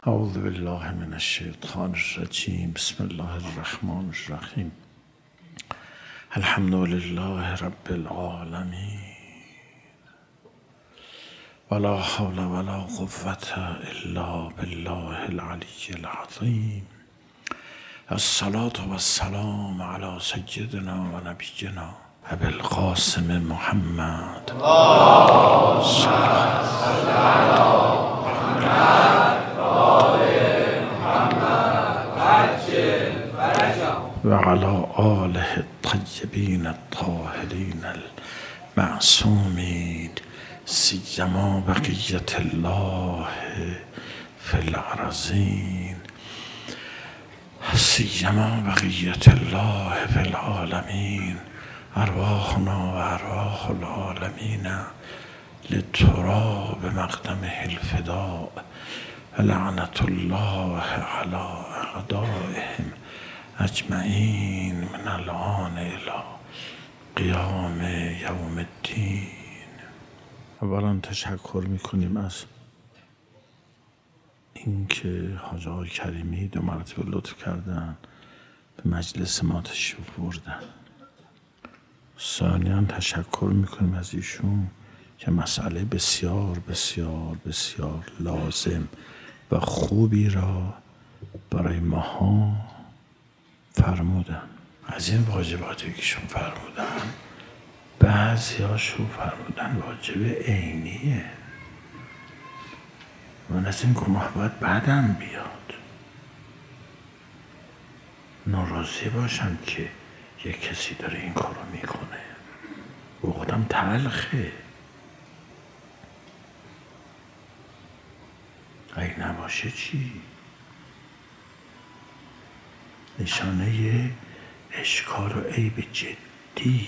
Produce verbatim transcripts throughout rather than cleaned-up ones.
اعوذ بالله من الشیطان الرجیم. بسم الله الرحمن الرحیم. الحمد لله رب العالمین ولا حول ولا قوة الا بالله العلی العظیم. الصلاة والسلام علی سیدنا و نبینا ابی القاسم محمد و علی آله الطیبین الطاهرین المعصومین سیما بقیة الله فی الارضین سیما بقیة الله فی العالمین. ارواحنا و ارواح العالمین للتراب مقدمه الفداء لعنة الله علی اعدائهم اجمعین من الآن الی قیام یوم الدین. اولا تشکر میکنیم از اینکه حاج آقای کریمی دو مرتبه لطف کردن به مجلس ما تشریف بردن. ثانیاً تشکر میکنیم از ایشون که مسئله بسیار بسیار بسیار لازم و خوبی را برای ماها فرمودن. از این واجباتی که شون فرمودن بعضی هاشون فرمودن واجب عینیه. من از این گناه باید بعدم بیاد، ناراضی باشم که یک کسی داره این کارو میکنه، بخودم تلخه. اگه نباشه چی؟ نشانه اشکال و عیب جدی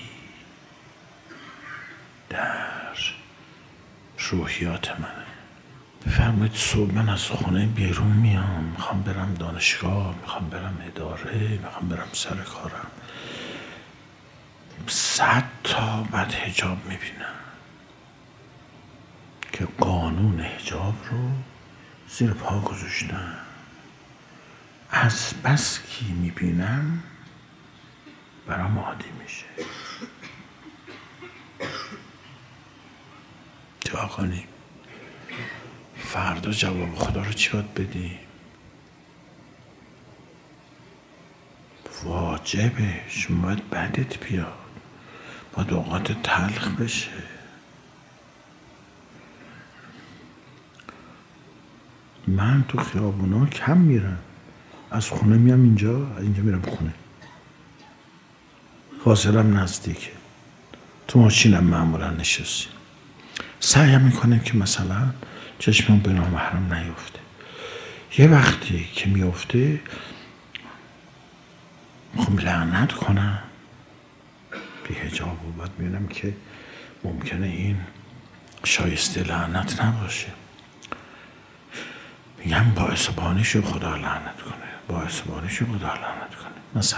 در روحیات منه. بفرمایید صبح من از خونه بیرون میام، میخوام برم دانشگاه، میخوام برم اداره، میخوام برم سر کارم، صد تا بد حجاب میبینم که قانون حجاب رو زیر پا گذاشتن. از بس کی میبینم برام عادی میشه. دعا کنیم فردا جواب خدا رو چی باید بدیم؟ واجبه. شما باید بدت بیاد، باید اوقات تلخ بشه. من تو خیابونا کم میرم، از خونه میام اینجا، از اینجا میرم خونه، فاصلم نزدیکه، تو ماشینم معمولا نشستیم. سعی میکنم که مثلا چشمم به نامحرم نیفته. یه وقتی که میفته میخوام لعنت کنم بی حجاب و باید میبینم که ممکنه این شایسته لعنت نباشه. میگم باعث بانیشو خدا لعنت کنه، باعث بانیشو خدا لعنت کنه. مثلا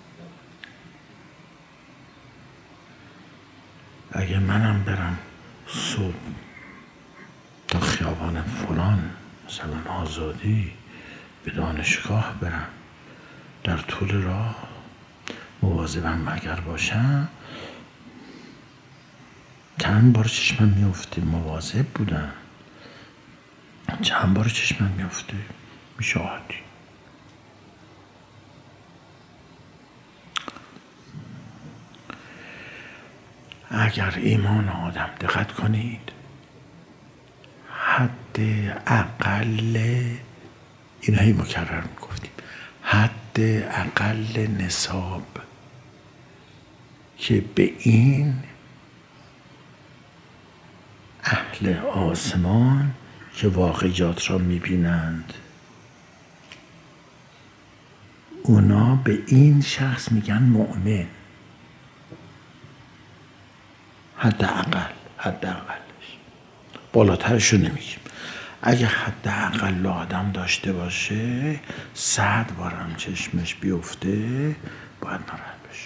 اگه منم برم صبح تا خیابان فلان مثلا آزادی به دانشگاه برم، در طول راه مواظبم اگر باشم، چند بار چشمم میفته مواظب بودم، چند بار چشمم میفته میشه عادی. اگر ایمان آدم دقت کنید حد اقل، این هی مکرر میگفتیم، حد اقل نصاب که به این اهل آسمان که واقعیات را میبینند، اونا به این شخص میگن مؤمن. حد اقل، حد اقلش، بالاترشو نمیگیم. اگه حد اقل آدم داشته باشه صد بارم چشمش بیفته باید ناراحت بشه.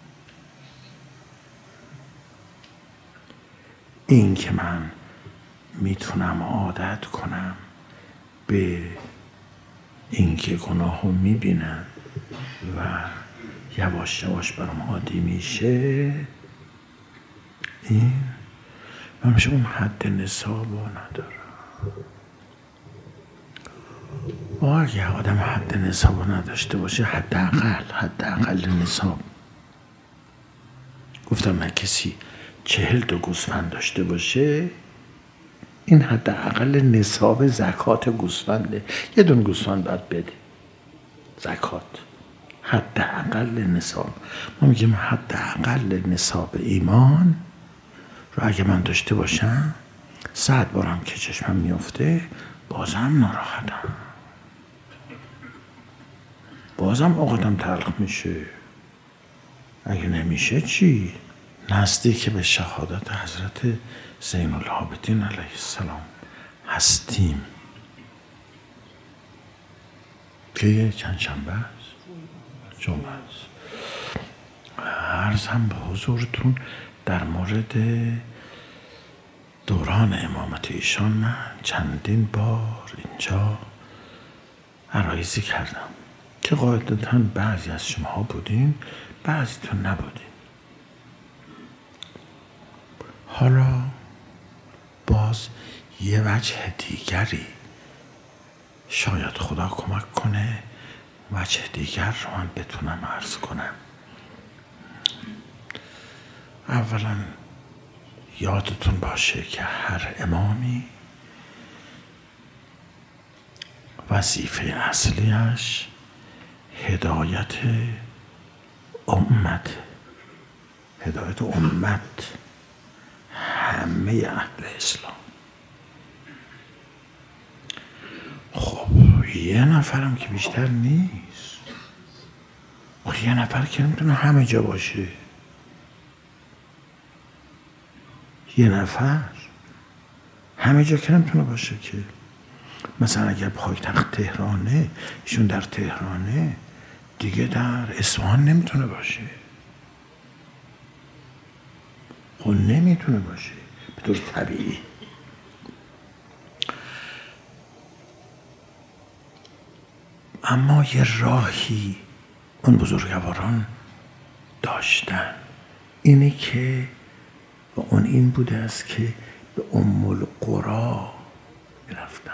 این که من میتونم عادت کنم به اینکه گناه رو میبینم و یواش یواش برام عادی میشه، این من میشه اون حد نصاب رو ندارم. و اگه آدم حد نصاب رو نداشته باشه، حداقل حداقل نصاب، گفتم من کسی چهل تا گوسفند داشته باشه، این حداقل نصاب زکات گوسفنده. یه دونه گوسفند باید بده زکات، حداقل نصاب. ما میگیم حداقل نصاب ایمان رو اگه من داشته باشم، صد بارم که چشمم میفته بازم ناراحتم، بازم عقدم تلخ میشه. اگه نمیشه چی؟ نزدیک به شهادت حضرت زین العابدین علیه السلام هستیم که یه چند شنبه است، جمعه است. عرضم به حضورتون در مورد دوران امامت ایشان من چندین بار اینجا عرایزی کردم که قاعدتاً بعضی از شما بودین، بعضیتون نبودین. حالا باز یه وجه دیگری، شاید خدا کمک کنه وجه دیگر رو من بتونم عرض کنم. اولا یادتون باشه که هر امامی وظیفه اصلیش هدایت امت، هدایت امت، همه اهل اسلام. خب یه نفرم که بیشتر نیست، خب یه نفر که نمیتونه همه جا باشه، یه نفر همه جا که نمیتونه باشه که. مثلا اگر پایتخت تهرانه، ایشون در تهرانه، دیگه در اصفهان نمیتونه باشه، خب نمیتونه باشه به طور طبیعی. اما یه راهی اون بزرگواران داشتن، اینه که و اون این بوده است که به ام القری رفتن.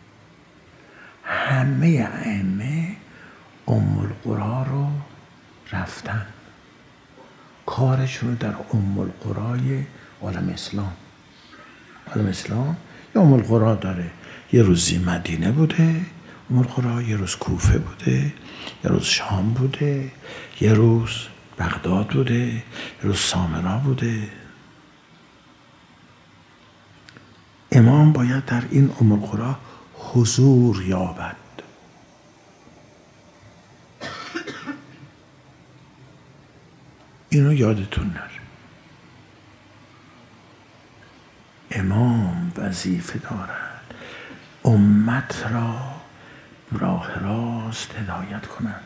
همه ائمه ام القری رو رفتن، کارشون رو در ام القری عالم اسلام. عالم اسلام یه ام القری داره، یه روزی مدینه بوده ام القری، یه روز کوفه بوده، یه روز شام بوده، یه روز بغداد بوده، یه روز سامرا بوده. امام باید در این ام القری حضور یابد. اینو یادتون نره. امام وظیفه دارد امت را راه راست هدایت کنند،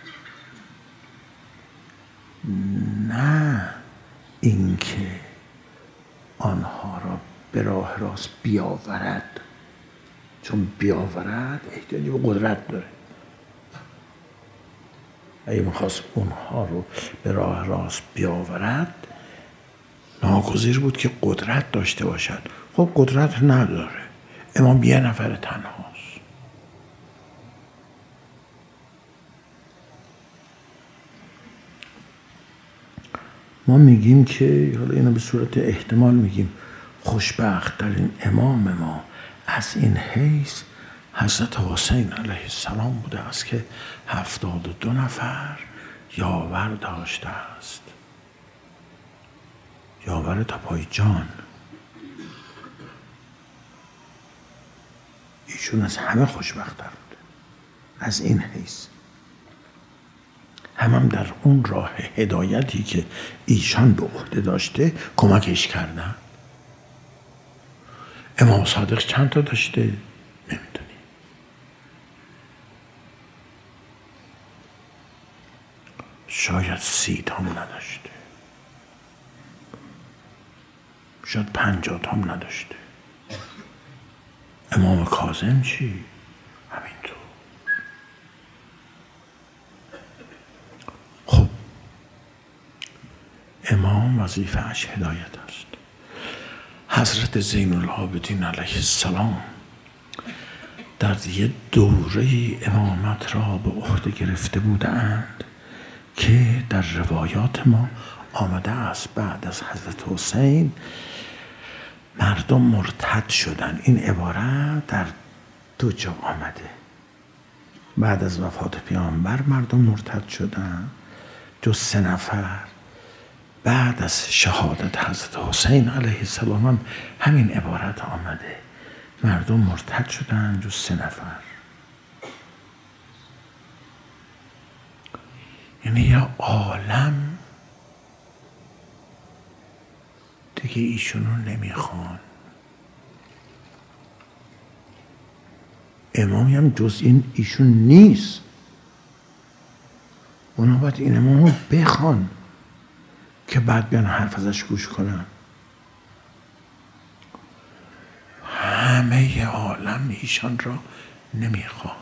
نه اینکه آنها را به راه راست بیاورد، چون بیاورد احتیاجی به قدرت داره. اگه میخواست اونها رو به راه راست بیاورد، ناگزیر بود که قدرت داشته باشد. خب قدرت نداره، امام یه نفر تنهاست. ما میگیم که، حالا اینو به صورت احتمال میگیم، خوشبخت در این امام ما از این حیث حضرت حسین علیه السلام بوده است که هفتاد و دو نفر یاور داشته است، یاور تا پای جان. ایشون از همه خوشبخت‌تر بوده از این حیث. هم, هم در اون راه هدایتی که ایشان به عهده داشته کمکش کردن. امام صادق چند تا داشته؟ نمیدونی. شاید سی تام نداشته، شاید پنجاه تام نداشته. امام کاظم چی؟ همینطور. خب امام وظیفه‌اش هدایت است. حضرت زین العابدین علیه السلام در یه دوره امامت را به عهده گرفته بودند که در روایات ما آمده است بعد از حضرت حسین مردم مرتد شدن. این عبارت در دو جا آمده. بعد از وفات پیامبر مردم مرتد شدن جز سه نفر. بعد از شهادت حضرت حسین علیه السلام هم همین عبارت آمده، مردم مرتد شدن جز سه نفر. یعنی یه عالم دیگه ایشونو نمیخوان. امامی هم جز این ایشون نیست، اونا باید این امامو بخوان که بعد بیان حرف ازش گوش کنن. همه عالم ایشان را نمیخواهند.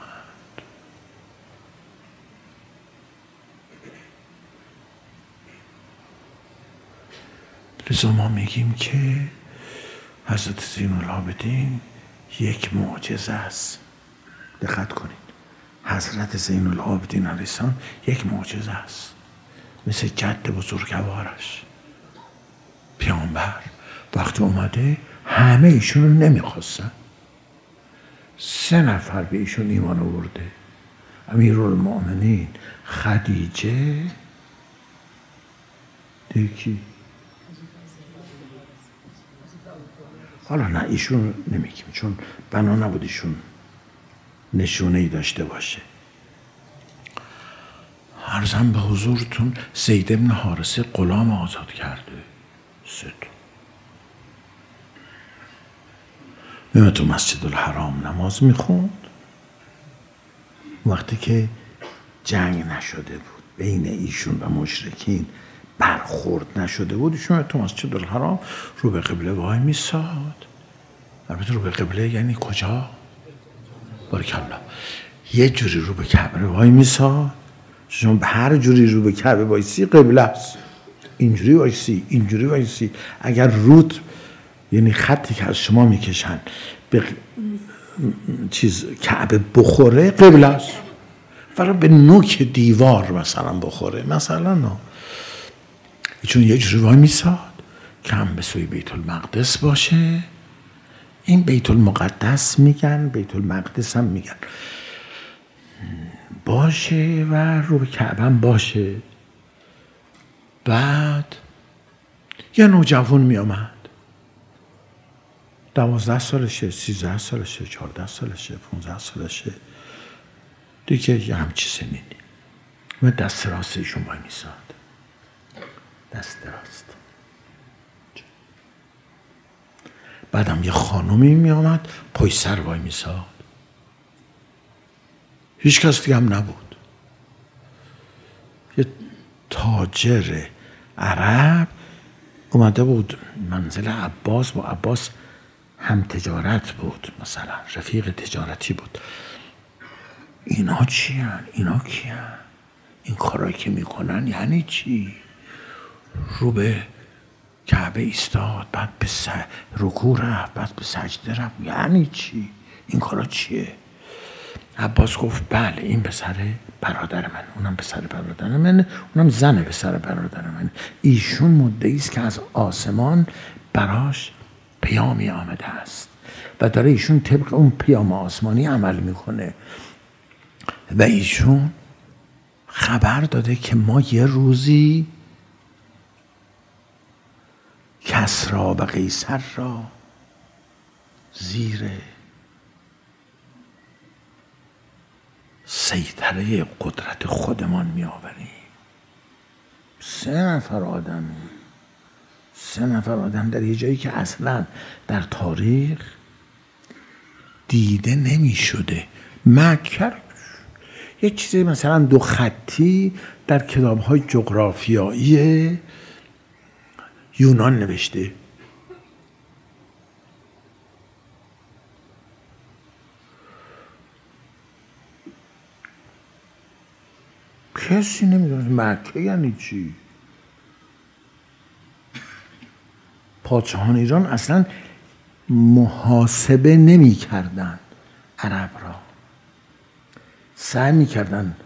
لذا ما میگیم که حضرت زین العابدین یک معجزه است. دقت کنید، حضرت زین العابدین علیه السلام یک معجزه است، مثل جد بزرگوارش پیامبر. وقتی اومده همه ایشون رو نمیخواستن، سه نفر به ایشون ایمان آورده، امیرالمؤمنین، خدیجه، دیکی حالا نه ایشون نمیگیم چون بنا نبود ایشون نشونه ای داشته باشه. عرضم به حضورتون زید بن حارثه غلام آزاد کرده، سه تا. میمه تو مسجد الحرام نماز میخوند وقتی که جنگ نشده بود بین ایشون و مشرکین، برخورد نشده بود، ایشون تو مسجد الحرام رو به قبله وای میساد. البته رو به قبله یعنی کجا؟ بارکالله. یه جوری رو به کعبه وای میساد، چون به هر جوری رو به کعبه وایسی قبله است. اینجوری وایسی، اینجوری وایسی. اگر رود یعنی خطی که از شما میکشن به چیز کعبه بخوره قبله است، ولی به نوک دیوار مثلا بخوره مثلا نه، چون یه جوری وای میساد که هم به سوی بیت المقدس باشه. این بیت المقدس میگن، بیت المقدس هم میگن باشه و رو به کعبه هم باشه. بعد یه نوجوان میامد، دوازده سالشه، سیزده سالشه، چهارده سالشه، پونزده سالشه دیگه، یه همچی سنینی. و دست راست ایشون وای میساد، دست راست. بعدم یه خانومی می آمد پای سر وای میساد، هیچ کس دیگه هم نبود. یه تاجر عرب اومده بود منزل عباس، با عباس هم تجارت بود، مثلا رفیق تجارتی بود. اینا چی هن؟ اینا کی هن؟ این کارایی که میکنن یعنی چی؟ رو به کعبه ایستاد، بعد به رکوع رفت، بعد به سجده رفت، یعنی چی؟ این کارا چیه؟ عباس گفت بله این پسر برادر من، اونم پسر برادر من، اونم زن پسر برادر من. ایشون مدعی است که از آسمان براش پیامی آمده است و داره ایشون طبق اون پیام آسمانی عمل میکنه و ایشون خبر داده که ما یه روزی کسری و قیصر را زیر سیطره قدرت خودمان می آوریم. سه نفر آدم سه نفر آدم در یه جایی که اصلا در تاریخ دیده نمی شده. مکه یه چیزی مثلا دو خطی در کتاب‌های جغرافیایی یونان نوشته، کسی نمیدونه مکه یعنی چی. پادشاهان ایران اصلا محاسبه نمی کردن عرب را، سعی می کردن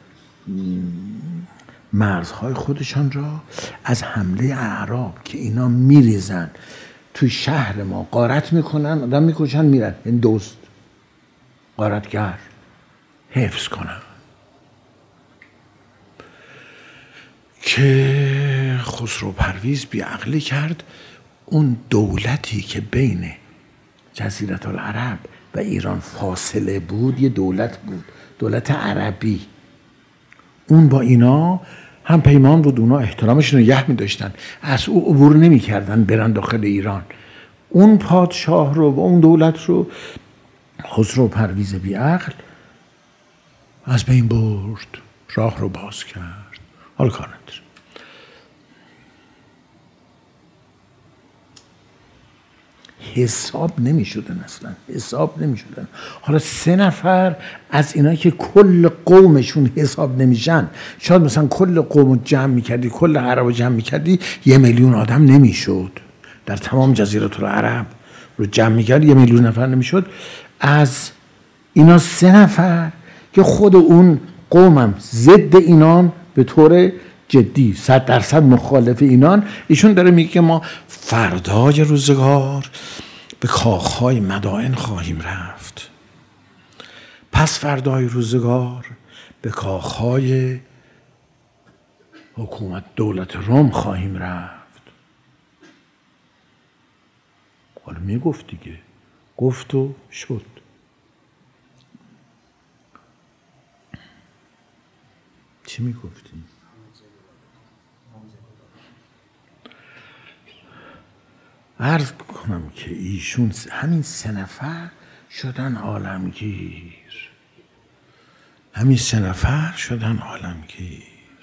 مرزهای خودشان را از حمله اعراب که اینا میریزن توی شهر ما غارت میکنن، آدم میکشن میرن، این دوست غارتگر حفظ کنن. که خسرو پرویز بیعقلی کرد اون دولتی که بین جزیره العرب و ایران فاصله بود یه دولت بود، دولت عربی. اون با اینا هم پیمان بود، اونا احترامشون رو نگه می داشتن، از او عبور نمی کردن برن داخل ایران. اون پادشاه رو و اون دولت رو خسرو پرویز بیعقل از بین برد، راه رو باز کرد. حال کار نداره. حساب نمی شدن، اصلا حساب نمی شدن. حالا سه نفر از اینا که کل قومشون حساب نمیشن، شاید مثلا کل قوم رو جمع میکردی، کل عرب رو جمع میکردی، یه میلیون آدم نمیشد. در تمام جزیره العرب رو جمع میکرد یه میلیون نفر نمیشد. از اینا سه نفر که خود اون قومم ضد اینان به طور جدی صد درصد مخالف اینان، ایشون داره میگه که ما فردای روزگار به کاخهای مدائن خواهیم رفت، پس فردای روزگار به کاخهای حکومت دولت روم خواهیم رفت. حالا میگفت دیگه، گفت و شد. چی میگفتی؟ عرض کنم که ایشون همین سه نفر شدن عالمگیر، همین سه نفر شدن عالمگیر.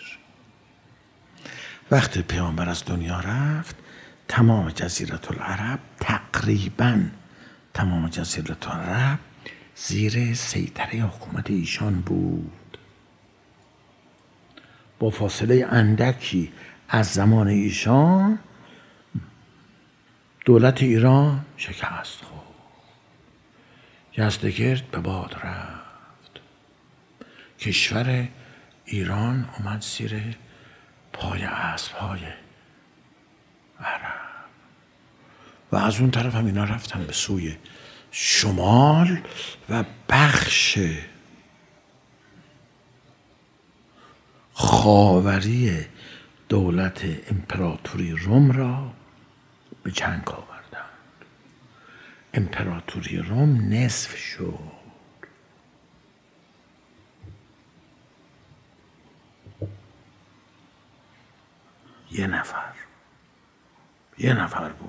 وقتی پیامبر از دنیا رفت تمام جزیره العرب، تقریبا تمام جزیره العرب زیر سیطره حکومت ایشان بود. با فاصله اندکی از زمان ایشان دولت ایران شکست خورد، یزدگرد به باد رفت، کشور ایران اومد زیر پای اسب‌های عرب و از اون طرف هم اینا رفتن به سوی شمال و بخش خاوری دولت امپراتوری روم را به جنگ آوردند. امپراتوری روم نصف شد. یه نفر یه نفر بود.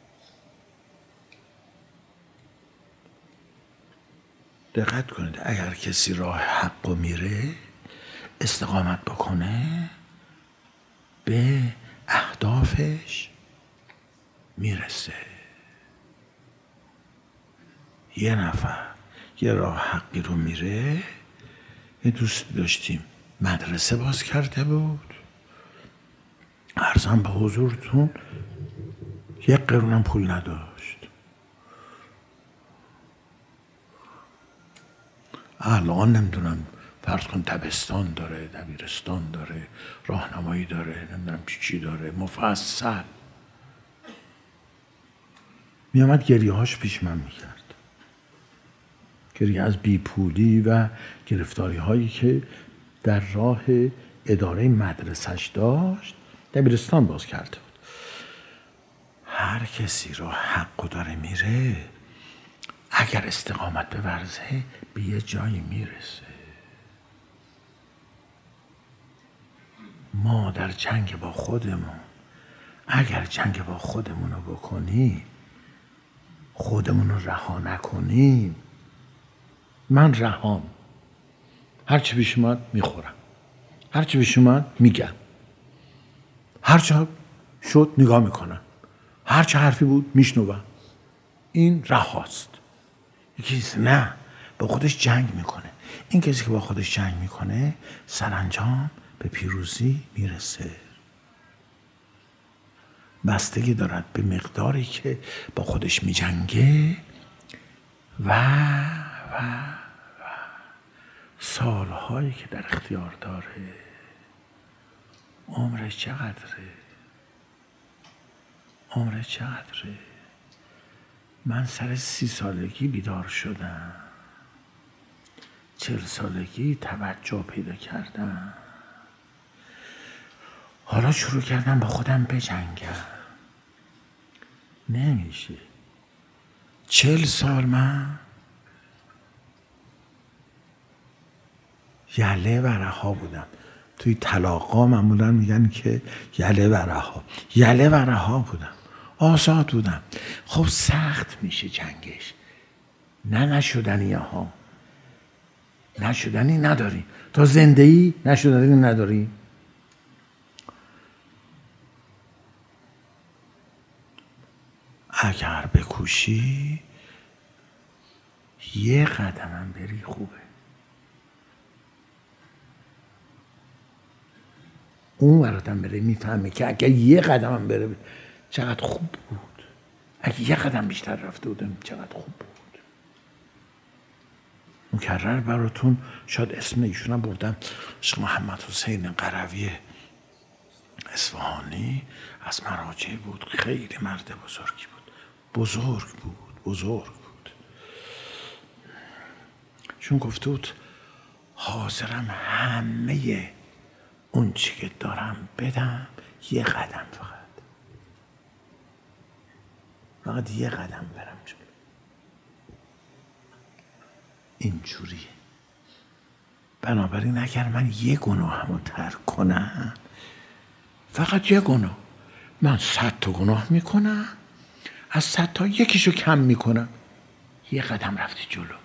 دقت کنید، اگر کسی راه حق و میره استقامت بکنه به اهدافش میرسه. یه نفر یه راه حقی رو میره. یه دوست داشتیم مدرسه باز کرده بود، عرضم به حضورتون یک قرونم پول نداشت. الان نمیدونم، فرض کن دبستان داره، دبیرستان داره، راهنمایی داره، نمیدونم چی چی داره، مفصل. می آمد گریه هاش پیش من میکرد، گریه از بیپولی و گرفتاری هایی که در راه اداره مدرسش داشت. دبیرستان باز کرده بود. هر کسی رو حق داره میره، اگر استقامت بورزه به یه جایی میرسه. ما در جنگ با خودمون، اگر جنگ با خودمون رو بکنیم، خودمون رو رها نکنیم، من رهام، هرچی پیش اومد میخورم، هرچی پیش اومد میگم، هرچی شد نگاه میکنم، هرچی حرفی بود میشنوم. این رهاست. یکی نه با خودش جنگ میکنه. این کسی که با خودش جنگ میکنه سرانجام به پیروزی میرسه. بستگی دارد به مقداری که با خودش میجنگه و و و سالهایی که در اختیار داره. عمرش چقدره؟ عمرش چقدره؟ من سر سی سالگی بیدار شدم، چهل سالگی توجه پیدا کردم، حالا شروع کردم با خودم بجنگم. نمیشه. چهل سال من یله و رها بودم. توی طلاقا معمولا میگن که یله و رها، یله و رها بودم، آزاد بودم. خب سخت میشه جنگش. نه نشدنی ها، نشدنی نداری. تا زنده ای نشدنی نداری. اگر بکوشی یه قدمم بری خوبه. اون براتم بره میفهمه که اگر یه قدمم بره چقدر خوب بود. اگه یه قدم بیشتر رفته بودم چقدر خوب بود. مکرر براتون شاید اسم ایشونم بردم، شیخ محمد حسین قروی اصفهانی از مراجع بود. خیلی مرد بزرگی بود. بزرگ بود. بزرگ بود. چون گفته بود حاضرم همه اون چی که دارم بدم، یه قدم فقط. فقط یه قدم برم جلو. اینجوریه. بنابراین اگر من یه گناهمو ترک کنم، فقط یه گناه، من صد تا گناه میکنم، از صد تا یکیشو کم میکنم، یه قدم رفتی جلو.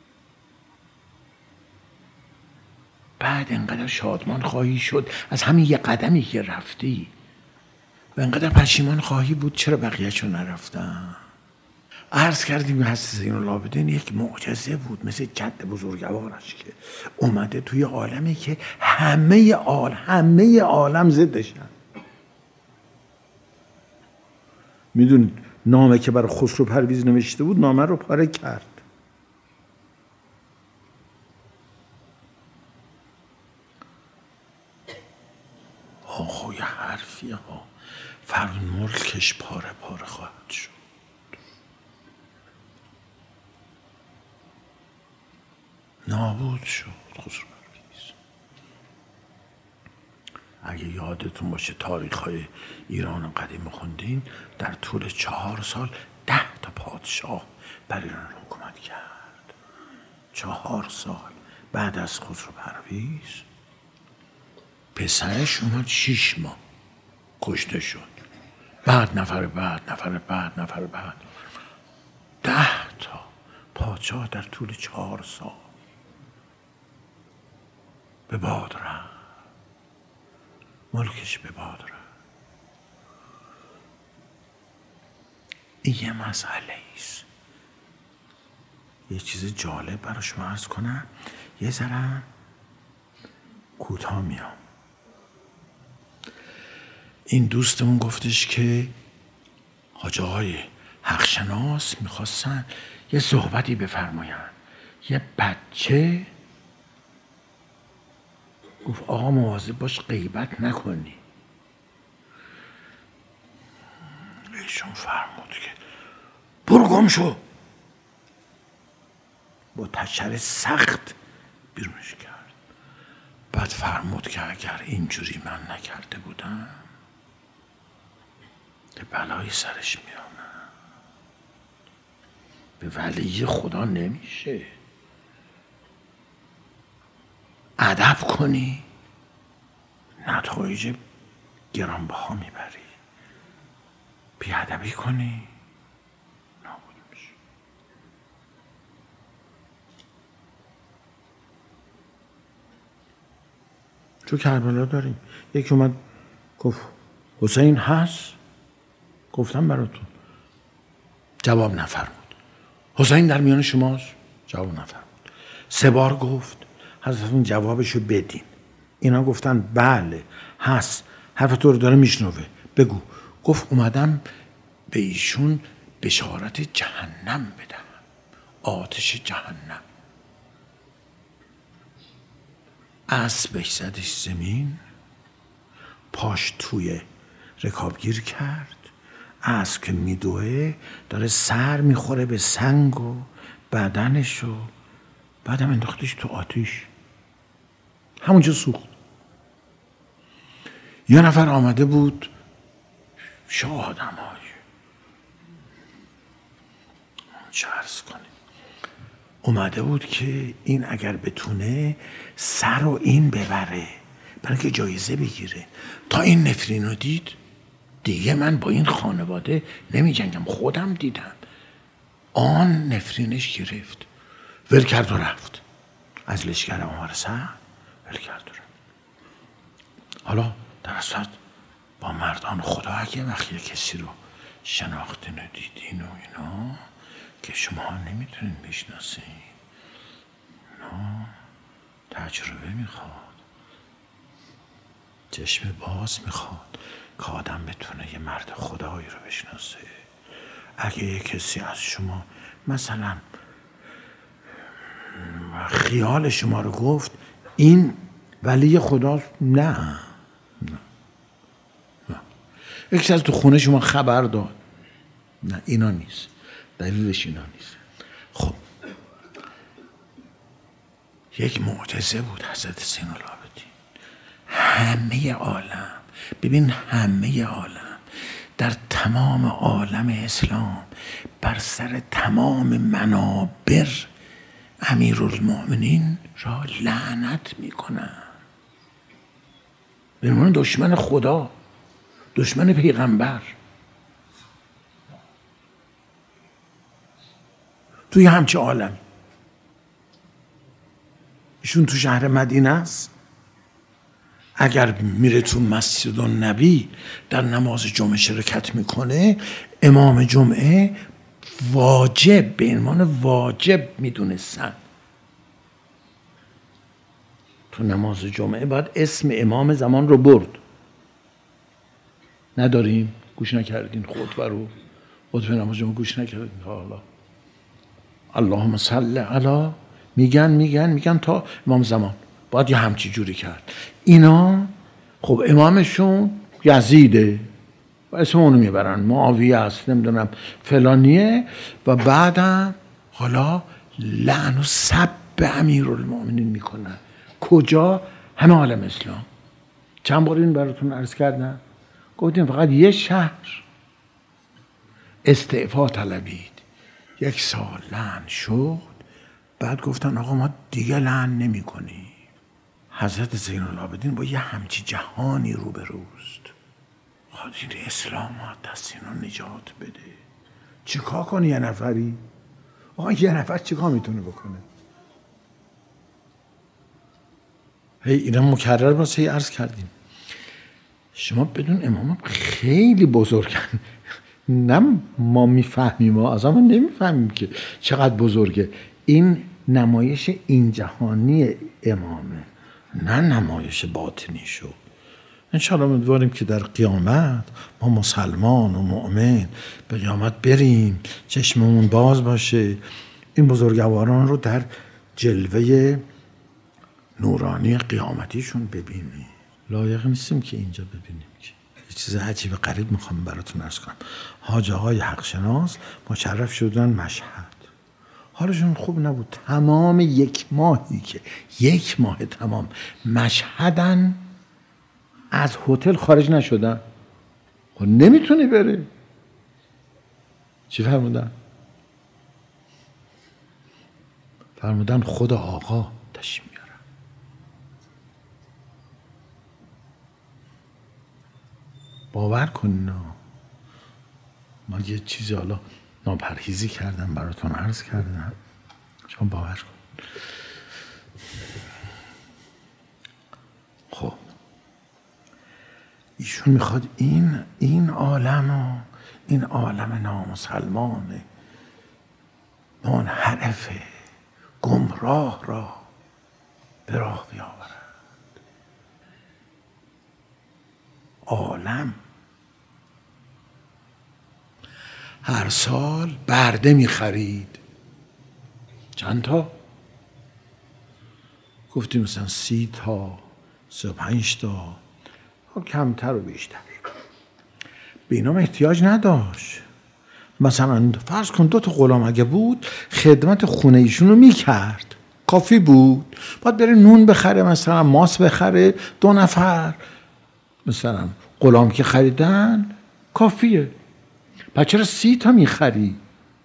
بعد انقدر شادمان خواهی شد از همین یه قدمی که رفتی و انقدر پشیمان خواهی بود چرا بقیه‌شو نرفتم. عرض کردیم حضرت زین‌العابدین یک معجزه بود، مثل جد بزرگوارش که اومده توی عالمی که همه عالم همه عالم ضدشن. میدونید نامه که برای خسرو پرویز نوشته بود، نامه رو پاره کرد. آخو یه حرفی ها، فرون ملکش پاره پاره خواهد شد. نابود شد خسرو پرویز. اگه یادتون باشه تاریخ‌های ایران قدیم خوندین، در طول چهار سال ده تا پادشاه بر ایران حکومت کرد. چهار سال بعد از خسرو پرویز پسرش اومد شیش ماه کشته شد. بعد نفر بعد نفر بعد نفر بعد ده تا پادشاه در طول چهار سال به باد رفت. ملکش به باد رفت. این یه مسئله ایست. یه چیز جالب برای شما عرض کنم، یه ذره کوتاه میام. این دوستمون گفتش که حاج آقای حقشناس میخواستن یه صحبتی بفرماین. یه بچه گفت آقا مواظب باش غیبت نکنی. ایشون فرمود که برو گم شو. با تشر سخت بیرونش کرد. بعد فرمود که اگر اینجوری من نکرده بودم به بلای سرش می آمد. به ولی خدا نمیشه. ادب کنی نتایج گرانبها میبری، بیادبی کنی نابود میشه. تو کربلا داریم. یکی اومد گفت حسین هست؟ گفتم براتون. جواب نفرمود. حسین در میان شماست؟ جواب نفرمود. سه بار گفت حضرتون جوابشو بدین. اینا گفتن بله هست، حرف تو رو داره میشنوه، بگو. گفت اومدم به ایشون بشارت جهنم بدم، آتش جهنم. اسبش زدش زمین، پاش توی رکابگیر کرد، اسب که میدوه داره سر میخوره به سنگ و بدنشو، بعدم انداختش تو آتیش، همونجا سوخت. یه نفر آمده بود، شاه آدم های چه عرض کنیم، اومده بود که این اگر بتونه سر و این ببره برای که جایزه بگیره. تا این نفرین رو دید، دیگه من با این خانواده نمی جنگم، خودم دیدم. آن نفرینش گرفت، ول کرد و رفت از لشکر عمر سعد، ول کرد و رفت. حالا در اصل با مردان خدا اگه وقتی کسی رو شناختین و دیدین و اینا که شما نمیتونین بشناسین، نه تجربه میخواد، چشم باز میخواد که آدم بتونه یه مرد خدایی رو بشناسه. اگه یه کسی از شما مثلا خیال شما رو گفت این ولی خداست، نه نه نه. یکی از تو خونه شما خبر داد، نه اینا نیست، دلیلش اینا نیست. خب یک معجزه بود حضرت زین العابدین. همه عالم، ببین همه عالم، در تمام عالم اسلام بر سر تمام منابر امیرالمؤمنین را لعنت میکنن. به عنوان دشمن خدا، دشمن پیغمبر. توی همچه عالم ایشون تو شهر مدینه است، اگر میره تو مسجد النبی در نماز جمعه شرکت میکنه، امام جمعه واجب به عنوان واجب میدونستن تو نماز جمعه باید اسم امام زمان رو برد. نداریم؟ گوش نکردین خطبه رو؟ خطبه نماز جمعه گوش نکردین تا حالا؟ اللهم صل علی میگن میگن میگن تا امام زمان باید یه همچی جوری کرد. اینا خب امامشون یزیده و اسم اونو میبرن، معاویه است، نمیدونم فلانیه، و بعدم حالا لعن و سب به امیرالمؤمنین میکنن. کجا؟ همه عالم اسلام. چند بار این براتون عرض کردم، گفتیم فقط یه شهر استعفا طلبید، یک سال لعن شد، بعد گفتن آقا ما دیگه لعن نمی کنیم. حضرت زین العابدین با یه همچی جهانی روبروست، خواهد این اسلام ها دست اینو نجات بده. چیکار کنی یه نفری؟ آقا یه نفر چیکار میتونه بکنه؟ هی اینا مکرر واسه هی عرض کردیم. شما بدون امام خیلی بزرگن، نه ما میفهمیم، ما از ما نمیفهمیم که چقدر بزرگه. این نمایش این جهانی امامه، نه نمایش باطنی شو. انشاءالله امیدواریم که در قیامت ما مسلمان و مؤمن به قیامت بریم، چشممون باز باشه، این بزرگواران رو در جلوه نورانی قیامتیشون ببینیم. لایق نیستیم که اینجا ببینیم. که یه چیز عجیب غریب میخوام براتون عرض کنم. حاج آقای حق شناس مشرف شدن مشهد، حالشون خوب نبود. تمام یک ماهی که یک ماه تمام مشهدن، از هتل خارج نشدن. خب نمیتونی بره. چی فرمودن؟ فرمودن خدا آقا تشریف میاره. باور کن. من یه چیزی حالا ناپرهیزی کردم براتون عرض کردم، شما باور کن. خب ایشون میخواد این این عالم و این عالم نامسلمان منحرف گمراه را به راه بیاورد. عالم. هر سال برده می خرید. چند تا؟ گفتیم مثلا سی تا، سی و پنج تا، کمتر و بیشتر. به اینام احتیاج نداشت. مثلا فرض کن دو تا غلام اگه بود، خدمت خونه ایشون رو میکرد، کافی بود. باید بره نون بخره، مثلا ماست بخره، دو نفر مثلا غلام که خریدن کافیه. پس چرا سی تا میخری؟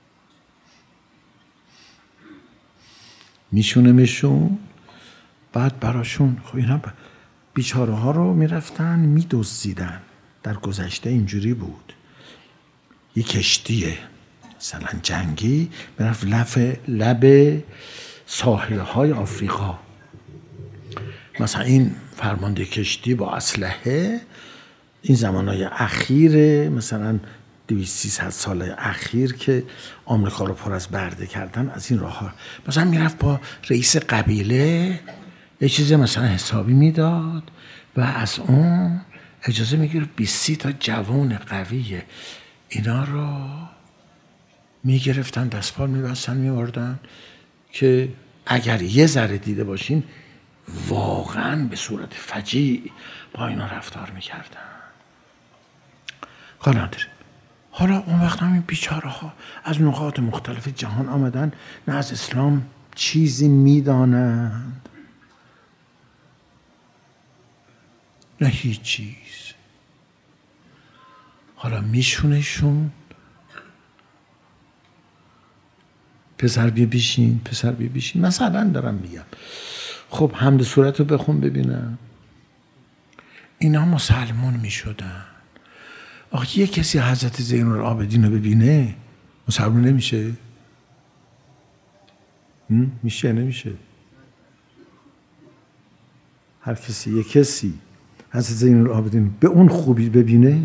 میشونه میشون بعد براشون. خب اینا بیچاره ها رو میرفتن میدزدیدن. در گذشته اینجوری بود، یک کشتیه مثلا جنگی میرفت لب لب ساحل های آفریقا، مثلا این فرمانده کشتی با اسلحه، این زمانهای اخیر مثلا دویست سیصد سال اخیر که آمریکا رو پر از برده کردن، از این راه ها مثلا میرفت با رئیس قبیله یه چیز مثلا حسابی میداد و از اون اجازه میگیره بیست تا جوان قویه اینا رو میگرفتن، دستپال میبستن میوردن که اگر یه ذره دیده باشین واقعا به صورت فجیع با اینا رفتار میکردن. کار نداره. حالا اون وقت هم این بیچاره ها از نقاط مختلف جهان آمدن، نه از اسلام چیزی میدانند نه هیچ چیز. حالا میشونشون پسر بیا بیشین، پسر بیا بیشین. مثلا دارم میگم خب حمد صورت رو بخون ببینم. اینا مسلمون میشدن. آخه یه کسی حضرت زین العابدین رو ببینه مسلمون نمیشه؟ میشه نمیشه؟ هر کسی یه کسی حضرت زین العابدین به اون خوبی ببینه،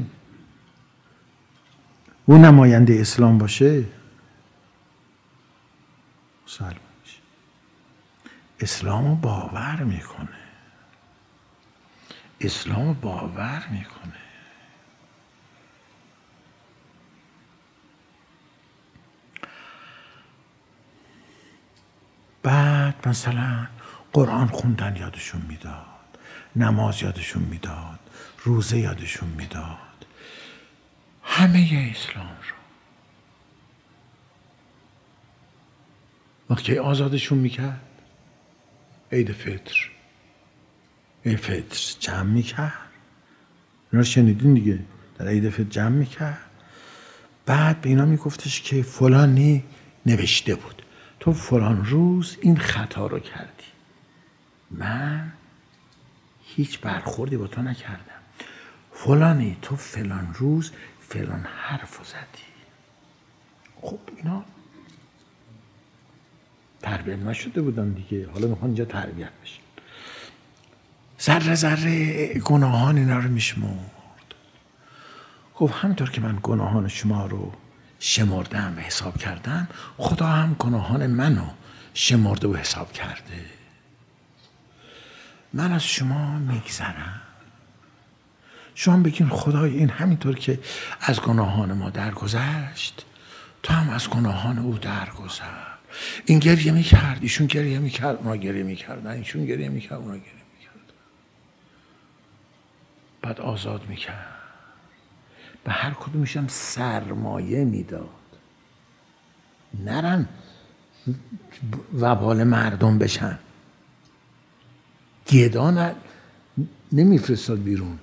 اون نماینده اسلام باشه، مسلمان میشه. اسلام رو باور میکنه، اسلام رو باور میکنه. بعد مثلا قرآن خوندن یادشون میداد، نماز یادشون میداد، روزه یادشون میداد، همه اسلام رو. وقتی آزادشون میکرد عید فطر، عید فطر جمع میکرد، اینا رو شنیدین دیگه، در عید فطر جمع میکرد. بعد به اینا میگفتش که فلانی نوشته بود تو فلان روز این خطا رو کردی، من هیچ برخوردی با تو نکردم. فلانی تو فلان روز فلان حرف رو زدی. خب اینا تربیت نشده بودن دیگه، حالا میخوان اینجا تربیت بشن. ذره ذره گناهان اینا رو میشمرد. خب همطور که من گناهان شما رو شمردم و حساب کردم، خدا هم گناهان منو شمرده و حساب کرده. من از شما میگذرم. شما بگین خدای این همینطور که از گناهان ما درگذشت، تو هم از گناهان او درگذر. این گریه میکرد، ایشون گریه میکرد، اونا گریه میکردن، ایشون گریه میکرد، اونا گریه میکرد. بعد آزاد میکرد، به هر کدومشم سرمایه میداد، نرن وبال مردم بشن. گدا نمیفرستاد بیرون،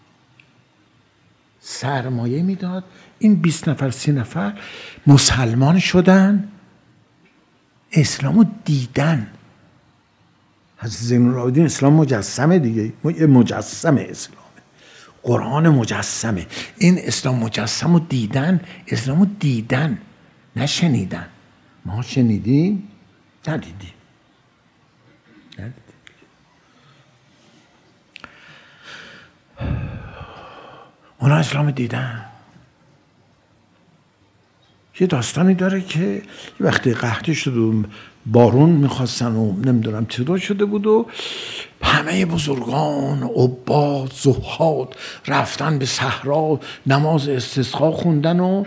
سرمایه میداد. این بیست نفر سی نفر مسلمان شدن، اسلامو دیدن. حضرت زین العابدین اسلام مجسمه دیگه، مجسمه اسلامه، قرآن مجسمه. این اسلام مجسم رو دیدن، اسلام رو دیدن نشنیدن. ما شنیدیم ندیدیم. ندیدیم. اونا اسلام دیدن. یه داستانی داره که وقتی قحطی شد و بارون میخواستن و نمیدونم چطور شده بود و همه بزرگان عباد زهاد رفتن به صحرا نماز استسقا خوندن و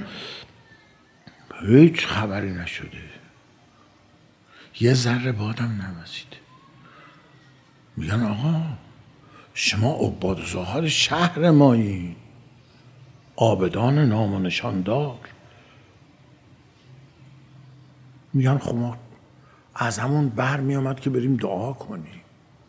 هیچ خبری نشده، یه ذره بادم نوزید. میگن آقا شما عباد و زهاد شهر مایی، عابدان نام و نشاندار. میگن خب ما از همون بر می آمد که بریم دعا کنیم.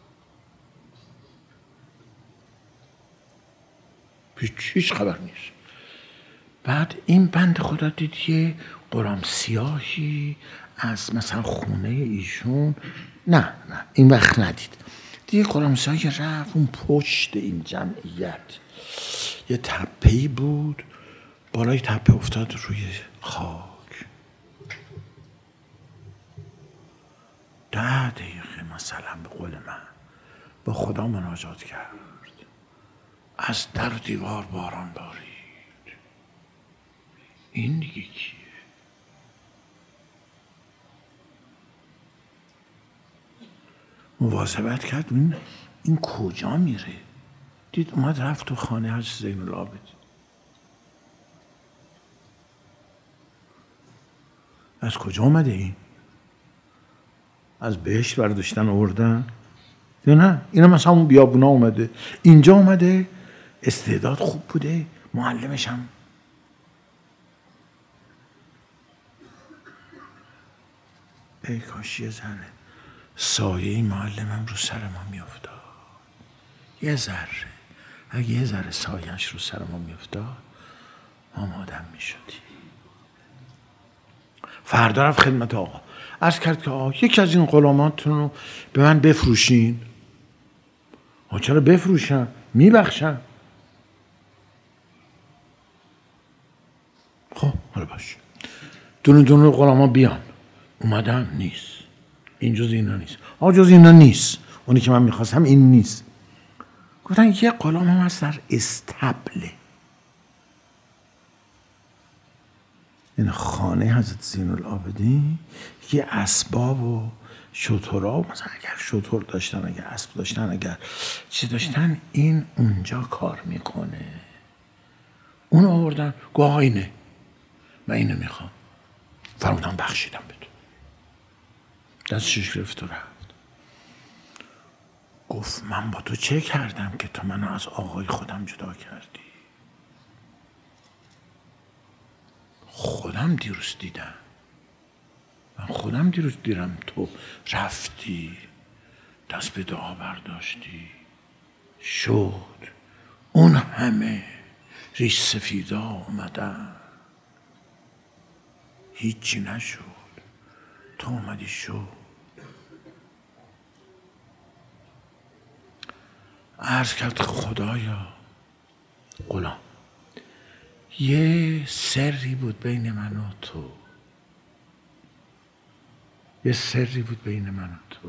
هیچ هیچ خبر نیست. بعد این بند خدا دید یه غلام سیاهی از مثلا خونه ایشون، نه نه این وقت ندید، دیگه غلام سیاهی رفت اون پشت این جمعیت، یه تپه‌ای بود، بالای تپه افتاد روی خاک. ده دقیقه مثلا به قول من با خدا مناجات کرد. از در دیوار باران بارید. این دیگه کیه؟ مواظبت کرد این, این کجا میره؟ دید اومد رفت تو خانه حضرت زین العابدین. از کجا اومده این؟ از بهشت برداشتن آوردن؟ یا نه اینا مثلا اون بیابونا اومده، اینجا اومده، استعداد خوب بوده، معلمش هم ای کاش یه ذره سایه معلمم رو سر ما میافتاد، یه ذره، اگه یه ذره سایه‌اش رو سر ما میافتاد ما آدم میشدیم. فردا رفت خدمت آقا، عرض کرد که آقا یکی از این غلاماتون رو به من بفروشین. آقا چرا بفروشن؟ میبخشن. خب حالا باشه، دونه دونه غلاما بیان. اومدن نیست، این جز اینا نیست. آقا جز اینا نیست، اونی که من میخواستم این نیست. گفتن یه غلام هم هست در استبله، این خانه حضرت زین العابدین، یه اسباب و شترها، مثلا اگر شتر داشتن، اگر اسب داشتن، اگر چی داشتن، این اونجا کار میکنه. اون آوردن گوه اینه، من اینو میخوام. فرمودن بخشیدم به تو. دستشش گرفت و رفت. گفت من با تو چه کردم که تو منو از آقای خودم جدا کردی؟ خودم دیروز دیدم، من خودم دیروز دیدم تو رفتی دست به دعا برداشتی، شد اون همه ریش سفیدا اومدن، هیچی نشد، تو اومدی شد. عرض کرد خدایا غلام یه سری بود بین من و تو، یه سری بود بین من و تو،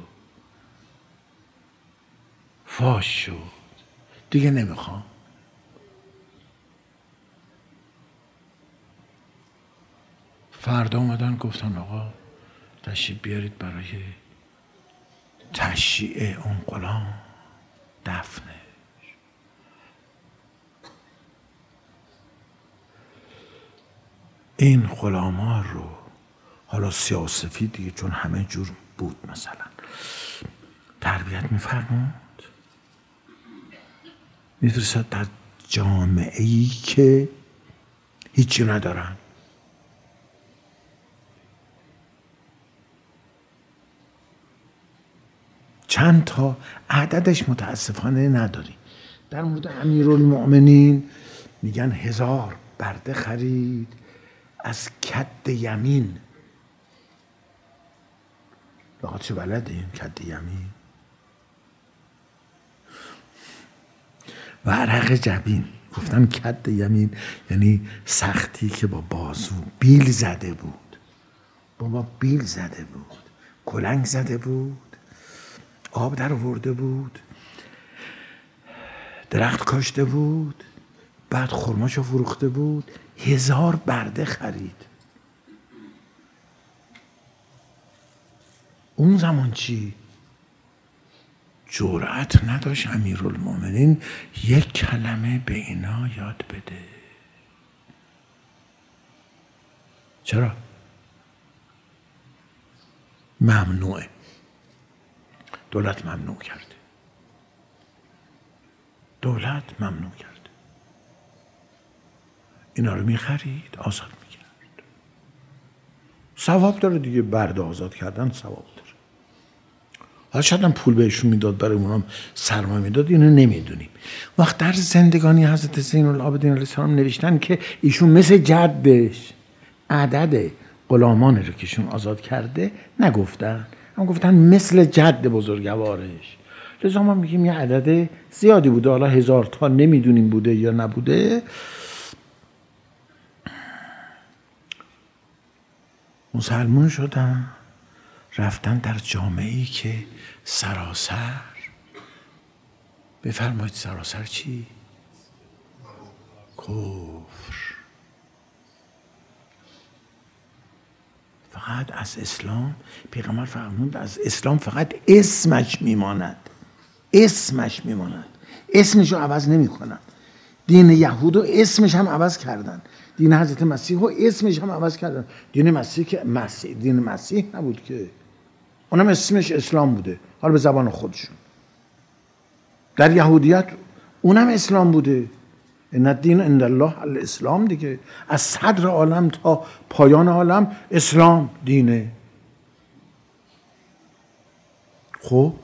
فاش شد، دیگه نمیخوام. فردا اومدن گفتن آقا تشریف بیارید برای تشییع اون غلام، دفنه. این غلاما رو حالا سیاه‌وسفید دیگه چون همه جور بود مثلا تربیت میفرمود، میفرستاد در جامعه‌ای که هیچی ندارن. چند تا عددش متاسفانه نداری. در مورد امیرالمؤمنین میگن هزار برده خرید از کد یمین. بخاطر چه بلدین کد یمین و عرق جبین. گفتم کد یمین یعنی سختی که با بازو بیل زده بود، بابا بیل زده بود، کلنگ زده بود، آب در آورده بود، درخت کاشته بود، بعد خرماشو فروخته بود، هزار برده خرید. اون زمان چی؟ جرأت نداشت امیرالمومنین یک کلمه به اینا یاد بده. چرا؟ ممنوعه. دولت ممنوع کرده. دولت ممنوع کرده. اینا رو میخرید، آزاد میکرد. ثواب داره دیگه، برده آزاد کردن ثواب داره. حالا شاید هم پول بهشون میداد، برای اونام سرمایه میداد، اینو نمیدونیم. وقت در زندگانی حضرت زین العابدین علیه السلام نوشتن که ایشون مثل جدش عدد غلامان رو که ایشون آزاد کرده نگفتن، هم گفتن مثل جد بزرگوارش. لذا ما میگیم یه عدد زیادی بوده، حالا هزار تا نمیدونیم بوده یا نبوده. مسلمان شدن، رفتن در جامعه‌ای که سراسر، بفرمایید سراسر چی؟ کفر. فقط از اسلام، پیغمبر فرمود از اسلام فقط اسمش میماند، اسمش میماند، اسمش رو عوض نمی کنن. دین یهود و اسمش هم عوض کردن، دین حضرت مسیح و اسمش هم عوض کردن. دین مسیح که مسیح دین مسیح نبود که، اونم اسمش اسلام بوده، حالا به زبان خودشون. در یهودیت اونم اسلام بوده، ان الدین عند الله الاسلام دیگه. از صدر عالم تا پایان عالم اسلام دینه. خب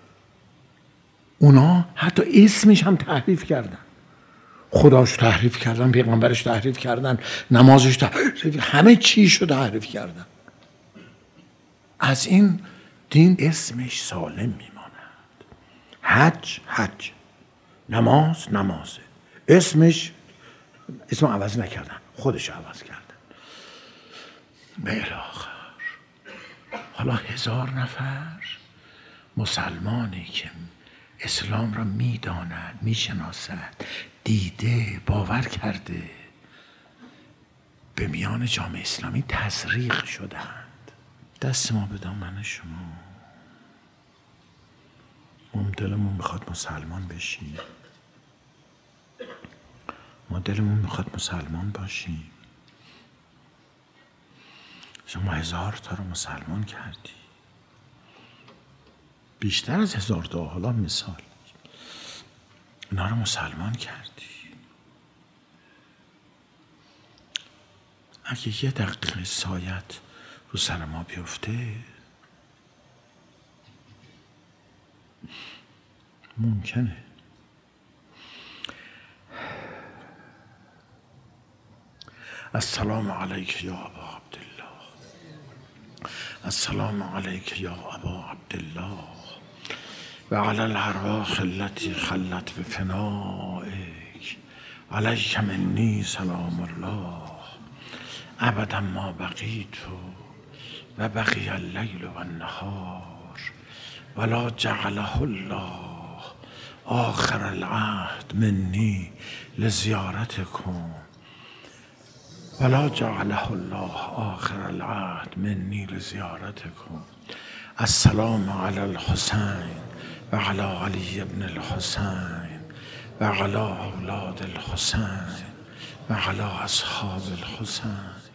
اونا حتی اسمش هم تحریف کردن، خداش تحریف کردن، پیغمبرش تحریف کردن، نمازش تحریف، همه چیشو تحریف کردن. از این دین اسمش سالم میماند. حج حج، نماز نمازه، اسمش اسم عوض نکردن، خودش عوض کردن. به الاخر حالا هزار نفر مسلمانی که اسلام را میداند، میشناسد، دیده، باور کرده، به میان جامعه اسلامی تزریق شدند. دست ما به دامن شما. ما دلمون میخواد مسلمان بشیم، ما دلمون میخواد مسلمان باشیم. شما هزار تا رو مسلمان کردی، بیشتر از هزار تا، حالا مثال اینا رو مسلمان کردی. اگه یه دقیقه سایت رو سر ما بیفته ممکنه. السلام علیک یا ابا عبدالله، السلام علیک یا ابا عبدالله و علی الارواح التي خلت بفنائک علیک منی سلام الله ابدا ما بقیت و بقی اللیل و النهار ولا جعله الله آخر العهد منی لزیارتکم ولا جعله الله آخر العهد منی لزیارتکم. السلام علی الحسین و علی علی ابن الحسین و علی اولاد الحسین و علی اصحاب الحسین.